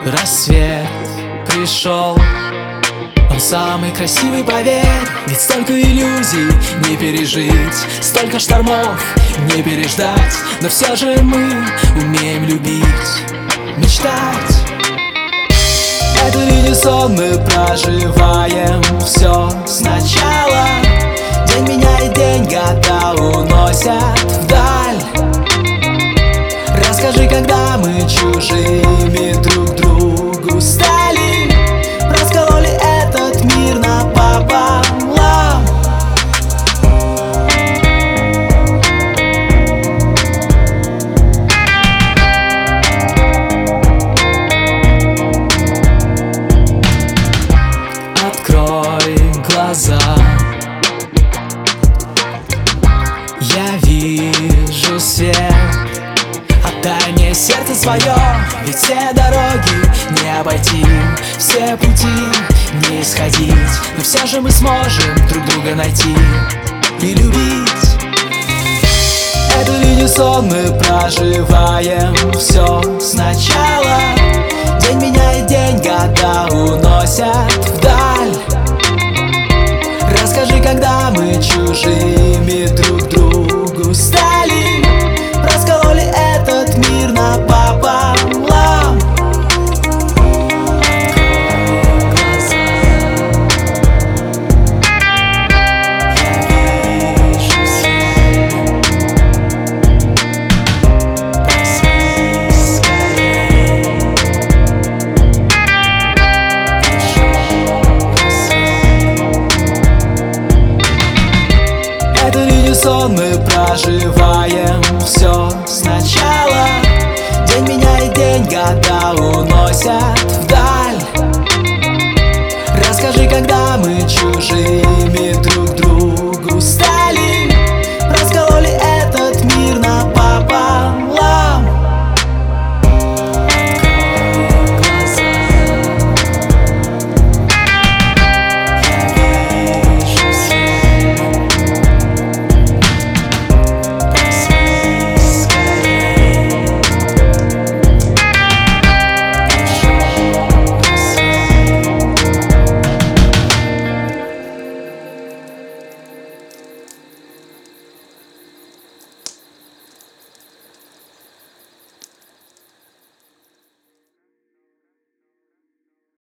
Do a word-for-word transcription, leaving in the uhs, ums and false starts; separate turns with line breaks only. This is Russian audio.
Рассвет пришел, он самый красивый, поверь. Ведь столько иллюзий не пережить, столько штормов не переждать. Но все же мы умеем любить, мечтать. Это ведь не сон, мы проживаем все сначала. День меняет день, года уносят вдаль. Расскажи, когда мы чужими друг другу стали, раскололи этот мир напополам. Открой глаза, я вижу свет. Отдай мне сердце свое, ведь все дороги не обойти, все пути не исходить. Но все же мы сможем друг друга найти и любить. Это ведь не сон, мы проживаем все сначала. День меняет день, года уносят вдаль. Расскажи, когда мы чужими друг другу стали, раскололи этот мир напополам. Это ведь не сон, мы проживаем все сначала. День меняет день, года уносят вдаль. Расскажи, когда мы чужие